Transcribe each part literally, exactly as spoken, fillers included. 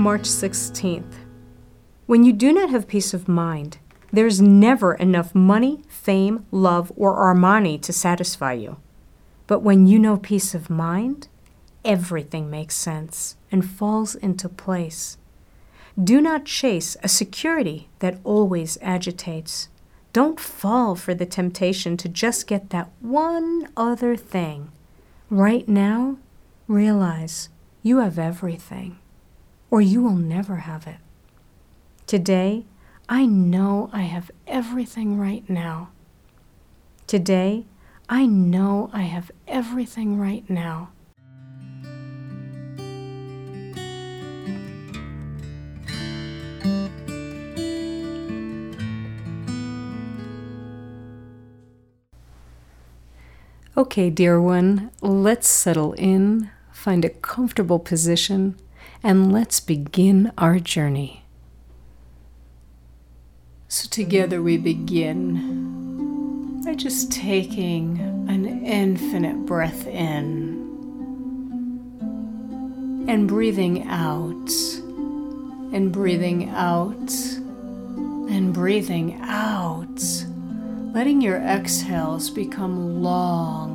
March sixteenth. When you do not have peace of mind, there is never enough money, fame, love, or Armani to satisfy you. But when you know peace of mind, everything makes sense and falls into place. Do not chase a security that always agitates. Don't fall for the temptation to just get that one other thing. Right now, realize you have everything, or you will never have it. Today, I know I have everything right now. Today, I know I have everything right now. Okay, dear one, let's settle in, find a comfortable position, and let's begin our journey. So together we begin by just taking an infinite breath in and breathing out, and breathing out, and breathing out. Letting your exhales become long.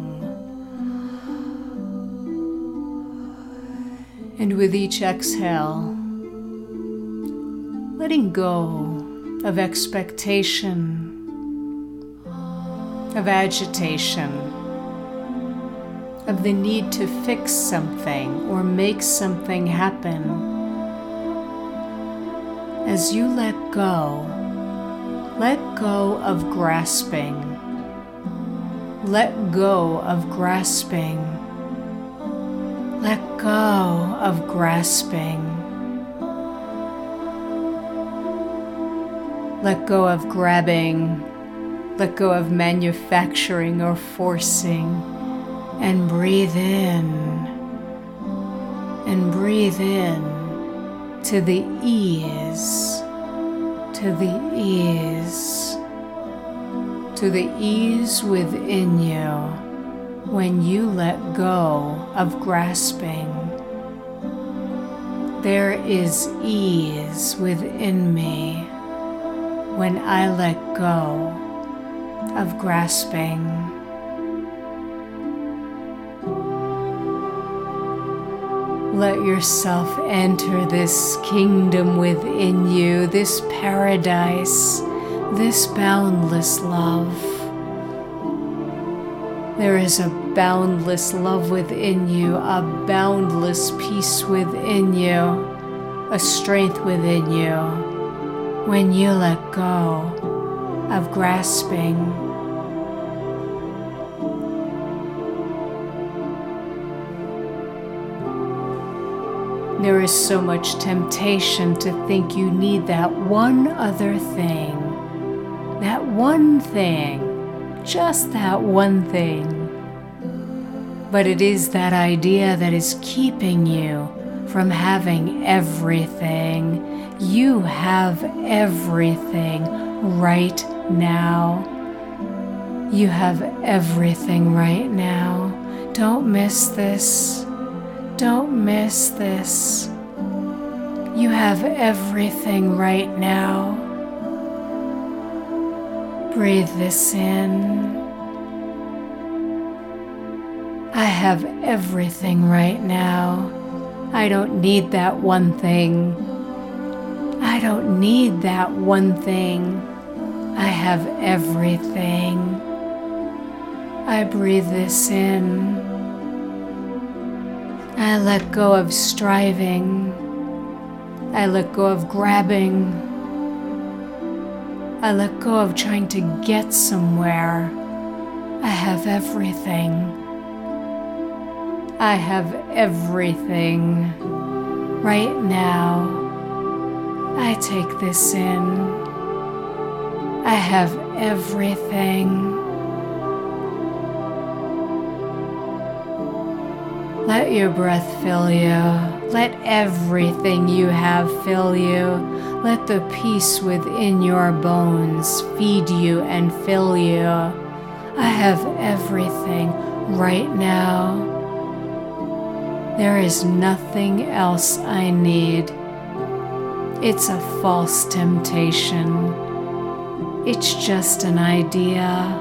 And with each exhale, letting go of expectation, of agitation, of the need to fix something or make something happen. As you let go, let go of grasping. Let go of grasping. Let go of grasping. Let go of grabbing. Let go of manufacturing or forcing. And breathe in. And breathe in to the ease. To the ease, to the ease within you when you let go of grasping. There is ease within me when I let go of grasping. Let yourself enter this kingdom within you, this paradise, this boundless love. There is a boundless love within you, a boundless peace within you, a strength within you when you let go of grasping. There is so much temptation to think you need that one other thing, that one thing, just that one thing. But it is that idea that is keeping you from having everything. You have everything right now. You have everything right now. Don't miss this. Don't miss this. You have everything right now. Breathe this in. I have everything right now. I don't need that one thing. I don't need that one thing. I have everything. I breathe this in. I let go of striving. I let go of grabbing. I let go of trying to get somewhere. I have everything. I have everything. Right now, I take this in. I have everything. Let your breath fill you. Let everything you have fill you. Let the peace within your bones feed you and fill you. I have everything right now. There is nothing else I need. It's a false temptation. It's just an idea.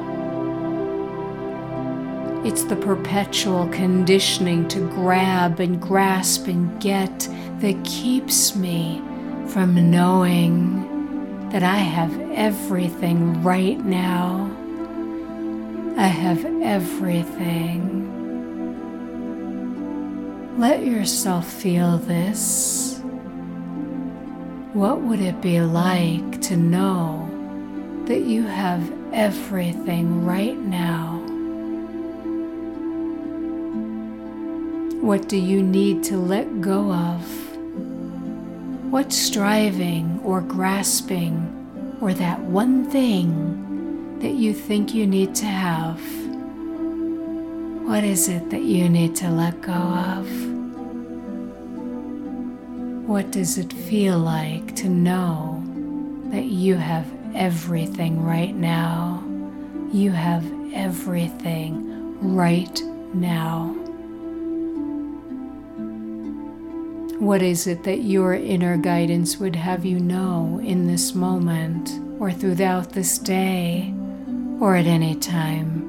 It's the perpetual conditioning to grab and grasp and get that keeps me from knowing that I have everything right now. I have everything. Let yourself feel this. What would it be like to know that you have everything right now? What do you need to let go of? What striving or grasping or that one thing that you think you need to have? What is it that you need to let go of? What does it feel like to know that you have everything right now? You have everything right now. What is it that your inner guidance would have you know in this moment, or throughout this day, or at any time?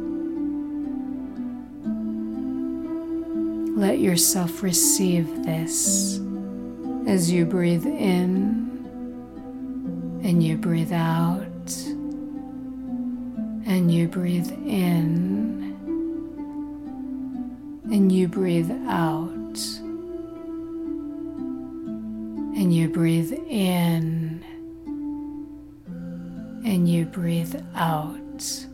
Let yourself receive this as you breathe in and you breathe out, and you breathe in and you breathe out. And you breathe in and you breathe out.